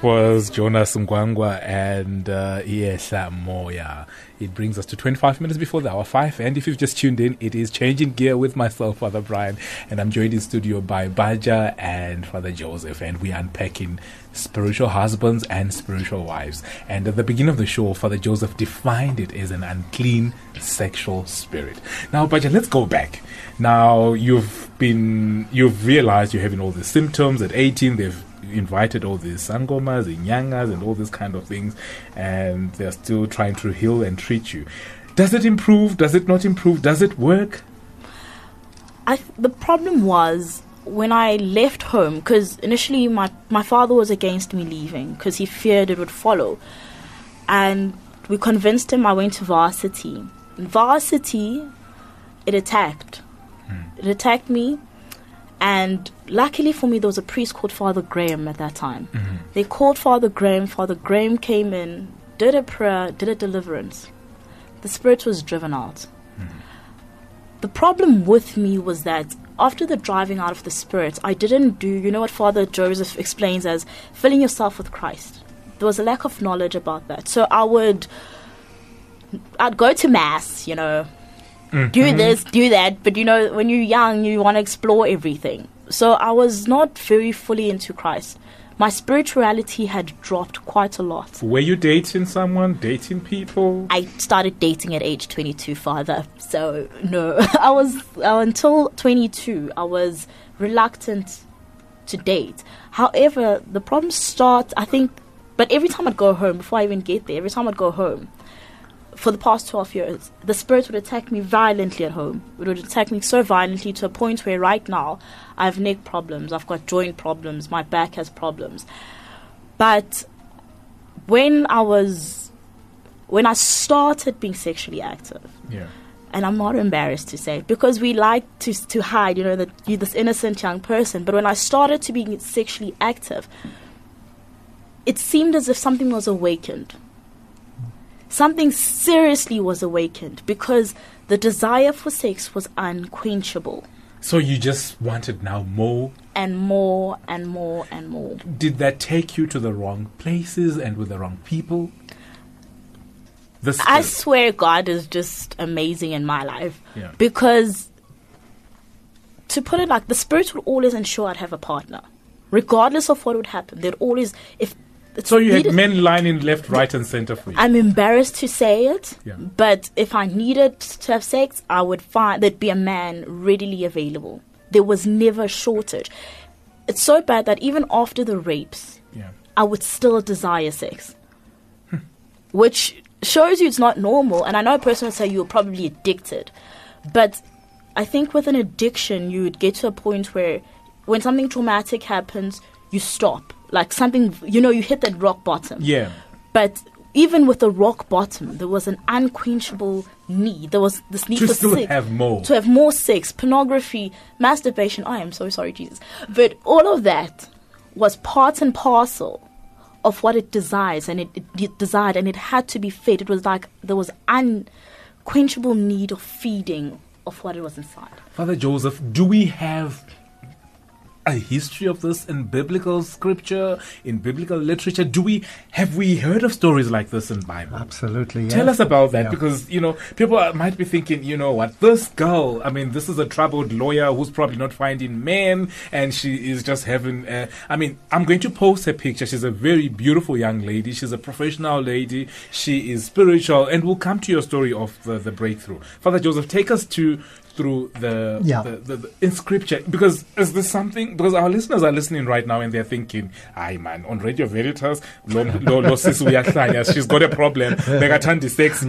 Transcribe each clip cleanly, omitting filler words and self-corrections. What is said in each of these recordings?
was Jonas Mgwangwa and Iyehla Moya. It brings us to 25 minutes before the hour 5. And if you've just tuned in, it is Changing Gear with myself, Father Brian. And I'm joined in studio by Baja and Father Joseph. And we are unpacking spiritual husbands and spiritual wives. And at the beginning of the show, Father Joseph defined it as an unclean sexual spirit. Now, Baja, let's go back. Now, you've realized you're having all the symptoms. At 18, they've invited all these sangomas, inyangas, and all these kind of things, and they're still trying to heal and treat you. Does it improve? Does it not improve? Does it work? The problem was when I left home, because initially my father was against me leaving because he feared it would follow, and we convinced him. I went to varsity. In varsity, it attacked. It attacked me. And luckily for me, there was a priest called Father Graham at that time. Mm-hmm. They called Father Graham. Father Graham came in, did a prayer, did a deliverance. The spirit was driven out. Mm-hmm. The problem with me was that after the driving out of the spirit, I didn't do, you know what Father Joseph explains as filling yourself with Christ. There was a lack of knowledge about that. So I'd go to Mass, you know, do this, do that. But, you know, when you're young, you want to explore everything. So I was not very fully into Christ. My spirituality had dropped quite a lot. Were you dating someone, dating people? I started dating at age 22, Father. So, no. I was, until 22, I was reluctant to date. However, the problem starts, I think, but every time I'd go home, before I even get there, every time I'd go home, for the past 12 years, the spirit would attack me violently at home. It would attack me so violently to a point where right now I have neck problems, I've got joint problems, my back has problems. But when I started being sexually active, and I'm not embarrassed to say, because we like to hide, you know, that you're this innocent young person. But when I started to be sexually active, it seemed as if something was awakened. Something seriously was awakened because the desire for sex was unquenchable. So you just wanted now more? And more and more and more. Did that take you to the wrong places and with the wrong people? I swear God is just amazing in my life. Yeah. Because, to put it like, the Spirit would always ensure I'd have a partner. Regardless of what would happen, they'd always... So you had men lining left, right, and center for you? I'm embarrassed to say it, but if I needed to have sex, I would find there'd be a man readily available. There was never a shortage. It's so bad that even after the rapes, I would still desire sex, which shows you it's not normal. And I know a person would say you're probably addicted, but I think with an addiction, you would get to a point where when something traumatic happens, you stop. Like something, you know, you hit that rock bottom. Yeah. But even with the rock bottom, there was an unquenchable need. There was this need for sex. To have more. To have more sex, pornography, masturbation. I am so sorry, Jesus. But all of that was part and parcel of what it desires, and it desired, and it had to be fed. It was like there was unquenchable need of feeding of what it was inside. Father Joseph, do we have a history of this in biblical scripture, in biblical literature? Have we heard of stories like this in Bible? Absolutely, yes. Tell us about that, because, you know, people might be thinking, you know what, this girl, I mean, this is a troubled lawyer who's probably not finding men, and she is just having, I'm going to post her picture. She's a very beautiful young lady. She's a professional lady. She is spiritual, and we'll come to your story of the breakthrough. Father Joseph, take us through the in scripture, because is this something, because our listeners are listening right now and they're thinking, "Aye man, on Radio Veritas she's got a problem, sex."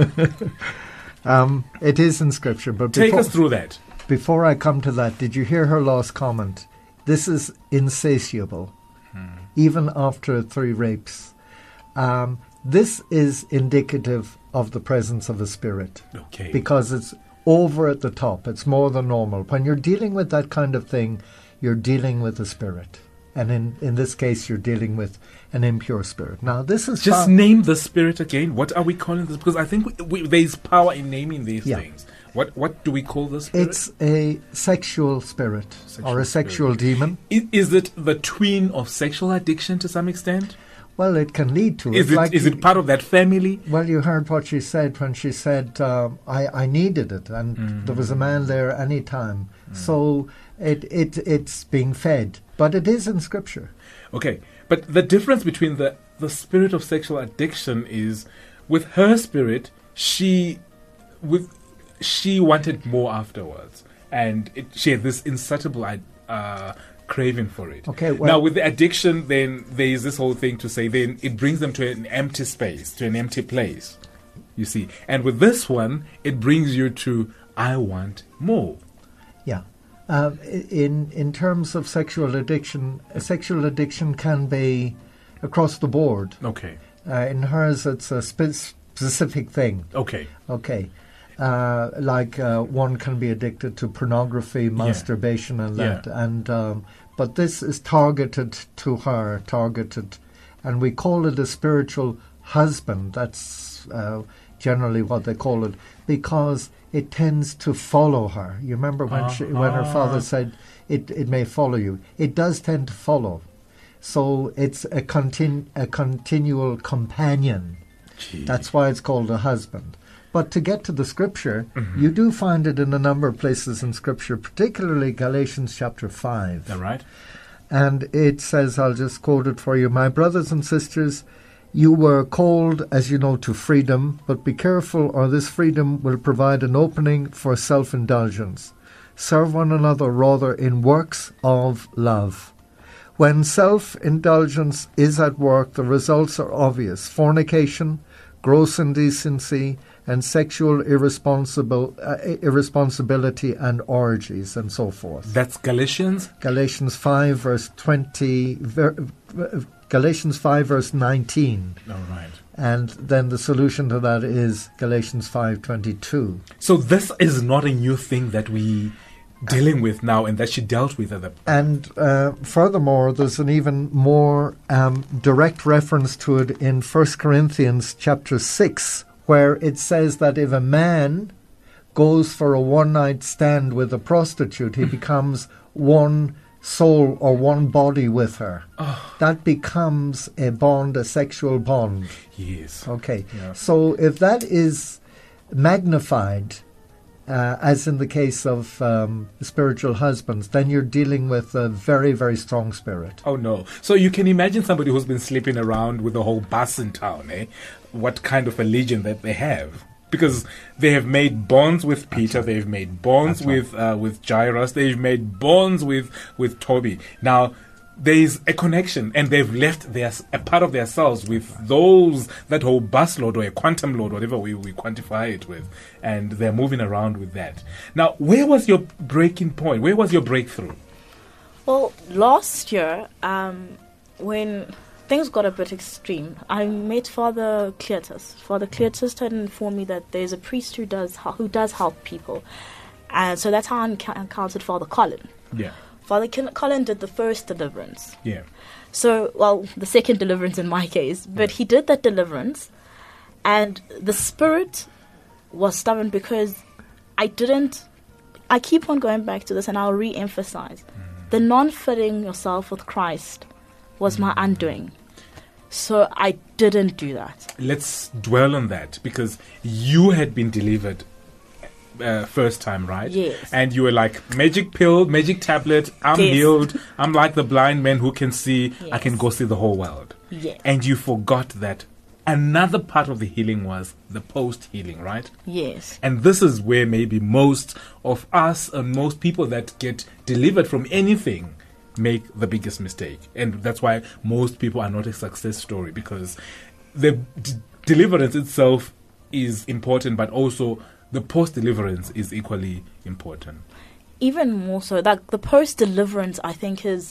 It is in scripture, but take us through that. Before I come to that, did you hear her last comment? This is insatiable, even after 3 rapes. This is indicative of the presence of a spirit, because it's over at the top. It's more than normal. When you're dealing with that kind of thing, you're dealing with a spirit. And in this case, you're dealing with an impure spirit. Now, this is... Just name the spirit again. What are we calling this? Because I think there's power in naming these things. What do we call this spirit? It's a sexual spirit or a sexual demon. Is it the twin of sexual addiction to some extent? Well, it can lead to Is it part of that family? Well, you heard what she said when she said, I needed it, and there was a man there any time. So it's being fed. But it is in Scripture. Okay, but the difference between the spirit of sexual addiction is, with her spirit, she wanted more afterwards, and she had this insatiable craving for it. Okay, well, now with the addiction, then there is this whole thing to say, then it brings them to an empty space, to an empty place, you see. And with this one, it brings you to, I want more. Yeah. In terms of sexual addiction can be across the board. Okay. In hers, it's a specific thing. Okay. Okay. One can be addicted to pornography, masturbation, and that. Yeah. And but this is targeted to her, and we call it a spiritual husband. That's generally what they call it, because it tends to follow her. You remember when her father said it may follow you. It does tend to follow. So it's a continual companion. Gee. That's why it's called a husband. But to get to the Scripture, you do find it in a number of places in Scripture, particularly Galatians chapter 5. Is that right? And it says, I'll just quote it for you, "My brothers and sisters, you were called, as you know, to freedom, but be careful, or this freedom will provide an opening for self-indulgence. Serve one another rather in works of love. When self-indulgence is at work, the results are obvious: fornication, gross indecency, and sexual irresponsibility and orgies," and so forth. That's Galatians? Galatians 5 verse 20, Galatians 5 verse 19. All right. And then the solution to that is Galatians 5:22. So this is not a new thing that we dealing with now, and that she dealt with at the... And furthermore, there's an even more direct reference to it in 1 Corinthians chapter 6, where it says that if a man goes for a one-night stand with a prostitute, he becomes one soul or one body with her. Oh. That becomes a bond, a sexual bond. Yes. Okay. Yeah. So if that is magnified, as in the case of spiritual husbands, then you're dealing with a very, very strong spirit. Oh, no. So you can imagine somebody who's been sleeping around with the whole bus in town, eh? What kind of a legion that they have. Because they have made bonds with Peter, they've made bonds with Jairus, they've made bonds with Toby. Now, there is a connection, and they've left a part of themselves with that whole bus load or a quantum load, whatever we quantify it with, and they're moving around with that. Now, where was your breaking point? Where was your breakthrough? Well, last year, when things got a bit extreme, I met Father Cleotus. Father Cleotus had informed me that there's a priest who does help people, and so that's how I encountered Father Colin. Yeah. Father Colin did the first deliverance. Yeah. So, well, the second deliverance in my case. But he did that deliverance, and the spirit was stubborn because I keep on going back to this, and I'll re-emphasize. The non-fitting yourself with Christ was my undoing. So I didn't do that. Let's dwell on that, because you had been delivered first time, right? Yes. And you were like, magic pill, magic tablet, I'm Yes. healed. I'm like the blind man who can see. I Yes. can go see the whole world. Yes. And you forgot that another part of the healing was the post-healing, right? Yes. And this is where maybe most of us and most people that get delivered from anything make the biggest mistake. And that's why most people are not a success story, because the deliverance itself is important, but also the post-deliverance is equally important. Even more so, like the post-deliverance, I think is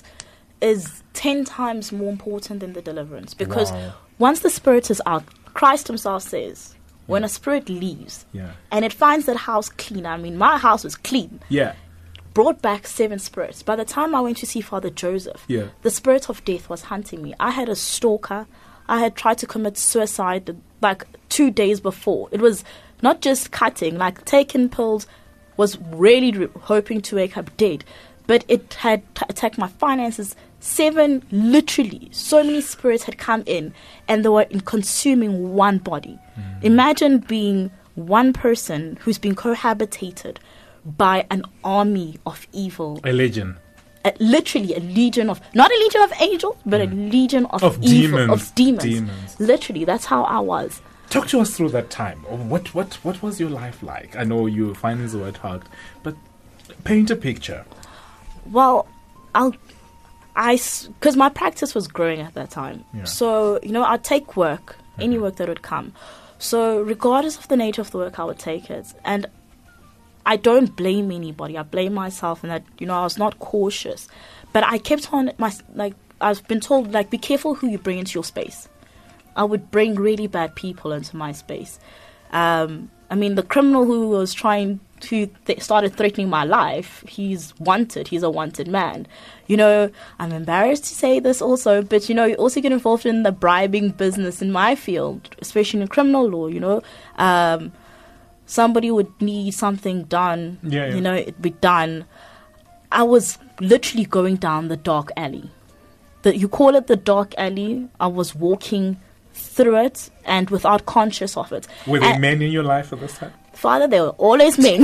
10 times more important than the deliverance, because Wow. once the spirit is out, Christ himself says, when a spirit leaves Yeah. and it finds that house clean, I mean, my house was clean, Yeah. brought back 7 spirits. By the time I went to see Father Joseph, Yeah. the spirit of death was hunting me. I had a stalker. I had tried to commit suicide like 2 days before. It was not just cutting, like taking pills, was really hoping to wake up dead. But it had attacked my finances. Literally, so many spirits had come in and they were consuming one body. Imagine being one person who's been cohabitated by an army of evil. A legion. Literally a legion of, not a legion of angels, but a legion of evil, demons. Literally, that's how I was. Talk to us through that time. What was your life like? I know your finances were attacked, but paint a picture. Well, because my practice was growing at that time. Yeah. So, I'd take work, any work that would come. So regardless of the nature of the work, I would take it. And I don't blame anybody. I blame myself in that, I was not cautious. But I kept on, I've been told, be careful who you bring into your space. I would bring really bad people into my space. The criminal who started threatening my life, he's wanted. He's a wanted man. I'm embarrassed to say this also, but, you also get involved in the bribing business in my field, especially in criminal law, somebody would need something done, it'd be done. I was literally going down the dark alley. You call it the dark alley. I was walking through it and without conscious of it. Were there men in your life at this time? Father, there were always men.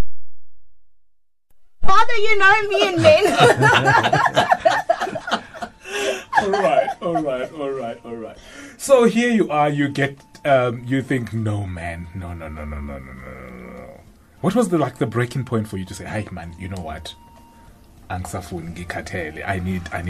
Father, me and men. All right. So here you are, you get, you think, no, man, no. What was the breaking point for you to say, hey, man, you know what? I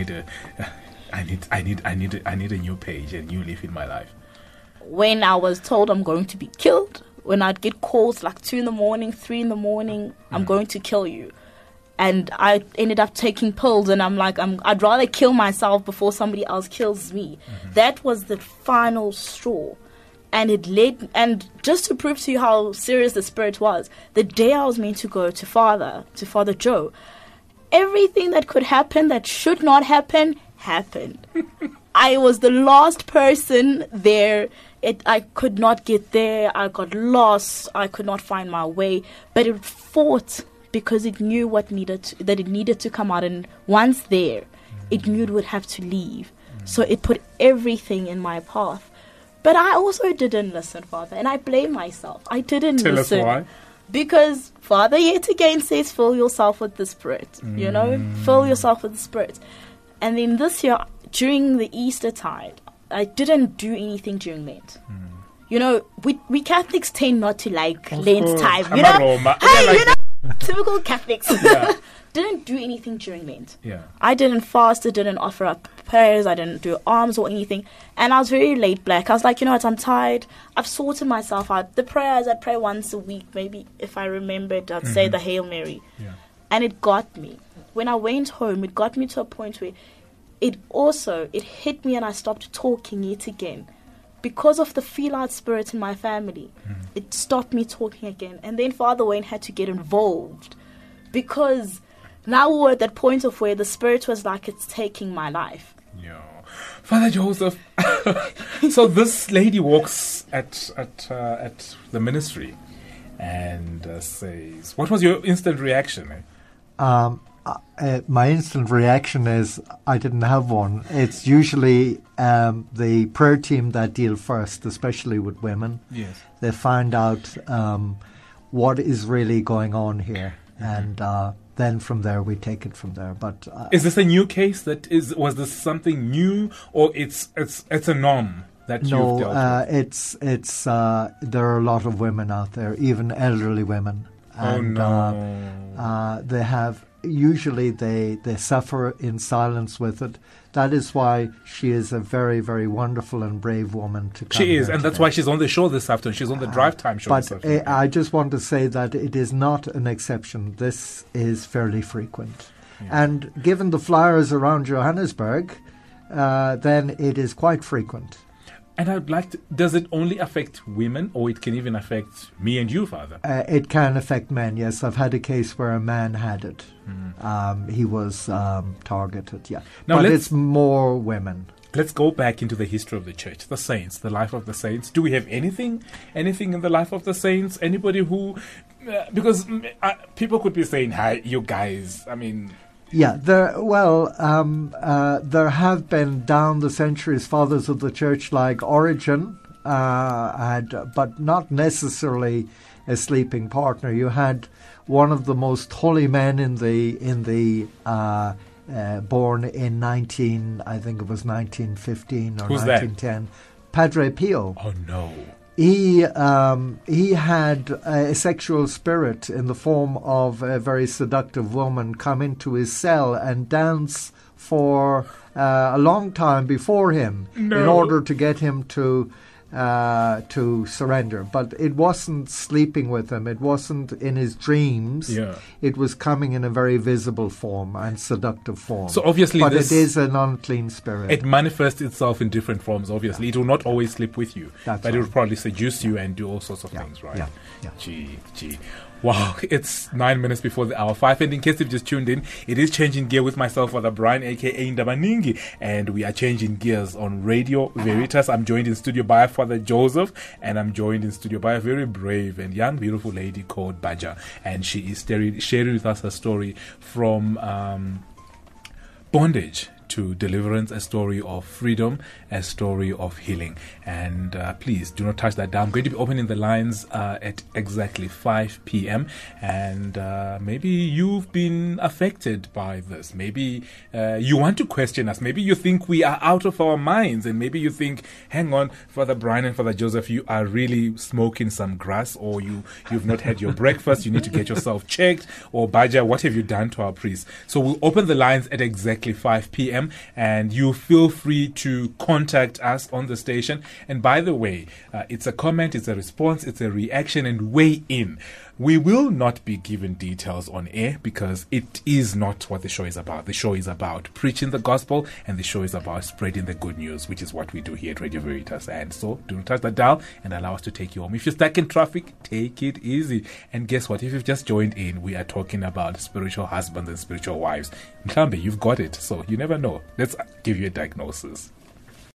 need a new page, a new leaf in my life. When I was told I'm going to be killed, when I'd get calls 2 a.m, 3 a.m, I'm going to kill you. And I ended up taking pills, and I'm like, I'd rather kill myself before somebody else kills me. That was the final straw. And it led, and just to prove to you how serious the spirit was, the day I was meant to go to Father Joe, everything that could happen that should not happen, happened. I was the last person there. I could not get there. I got lost. I could not find my way. But it fought because it knew that it needed to come out. And once there, it knew it would have to leave. So it put everything in my path. But I also didn't listen, Father. And I blame myself. I didn't listen. Tell us why. Because Father yet again says, fill yourself with the Spirit. Fill yourself with the Spirit. And then this year, during the Easter tide, I didn't do anything during Lent. We Catholics tend not to like Lent time. Typical Catholics. Yeah. Didn't do anything during Lent. Yeah. I didn't fast. I didn't offer up prayers. I didn't do alms or anything. And I was very laid back. I was like, I'm tired. I've sorted myself out. The prayers, I'd pray once a week. Maybe if I remembered, I'd say the Hail Mary. Yeah. And it got me. When I went home, it got me to a point where it hit me and I stopped talking yet again. Because of the feel-out spirit in my family, it stopped me talking again. And then Father Wayne had to get involved because now we're at that point of where the spirit was like, it's taking my life. Yeah. Father Joseph, so this lady walks at the ministry and says, what was your instant reaction? My instant reaction is I didn't have one. It's usually the prayer team that deal first, especially with women. Yes. They find out what is really going on here, and then from there we take it from there. But is this a new case? Was this something new, or it's a norm that you've dealt with? It's there are a lot of women out there, even elderly women, and they have. Usually they suffer in silence with it. That is why she is a very, very wonderful and brave woman to come. She is, here and today. that's why she's on the show this afternoon. She's on the drive time show this afternoon. But I just want to say that it is not an exception. This is fairly frequent. Yeah. And given the flyers around Johannesburg, then it is quite frequent. And I'd like to, does it only affect women, or it can even affect me and you, Father? It can affect men, yes. I've had a case where a man had it. He was targeted, yeah. Now but it's more women. let's go back into the history of the church, the saints, the life of the saints. Do we have anything in the life of the saints? Anybody who, because people could be saying, "Hi, you guys." I mean, yeah, there have been down the centuries fathers of the church like Origen, but not necessarily a sleeping partner. You had one of the most holy men in the born in 1915 or Who's 1910, Padre Pio. Oh no. He had a sexual spirit in the form of a very seductive woman come into his cell and dance for a long time before him in order to get him to surrender. But it wasn't sleeping with him. It wasn't in his dreams. Yeah. It was coming in a very visible form and seductive form. So obviously but it is an unclean spirit. It manifests itself in different forms, obviously. It will not always sleep with you. That's but right. it will probably seduce you and do all sorts of things, right? Yeah. Gee. Wow, it's 9 minutes before the hour 5. And in case you've just tuned in, it is Changing Gear with myself, Father Brian, a.k.a. Ndabaningi. And we are changing gears on Radio Veritas. I'm joined in studio by Father Joseph. And I'm joined in studio by a very brave and young, beautiful lady called Baja. And she is sharing with us her story from bondage to deliverance, a story of freedom, a story of healing. And please do not touch that down. I'm going to be opening the lines at exactly 5 p.m. And maybe you've been affected by this. Maybe you want to question us. Maybe you think we are out of our minds. And maybe you think, hang on, Father Brian and Father Joseph, you are really smoking some grass, or you've not had your breakfast. You need to get yourself checked. Or Baja, what have you done to our priest? So we'll open the lines at exactly 5 p.m. And you feel free to contact us on the station. And by the way, it's a comment, it's a response, it's a reaction, and weigh in. We will not be given details on air because it is not what the show is about. The show is about preaching the gospel, and the show is about spreading the good news, which is what we do here at Radio Veritas. And so do not touch the dial and allow us to take you home. If you're stuck in traffic, take it easy. And guess what? If you've just joined in, we are talking about spiritual husbands and spiritual wives. Mhlambe, you've got it. So you never know. Let's give you a diagnosis.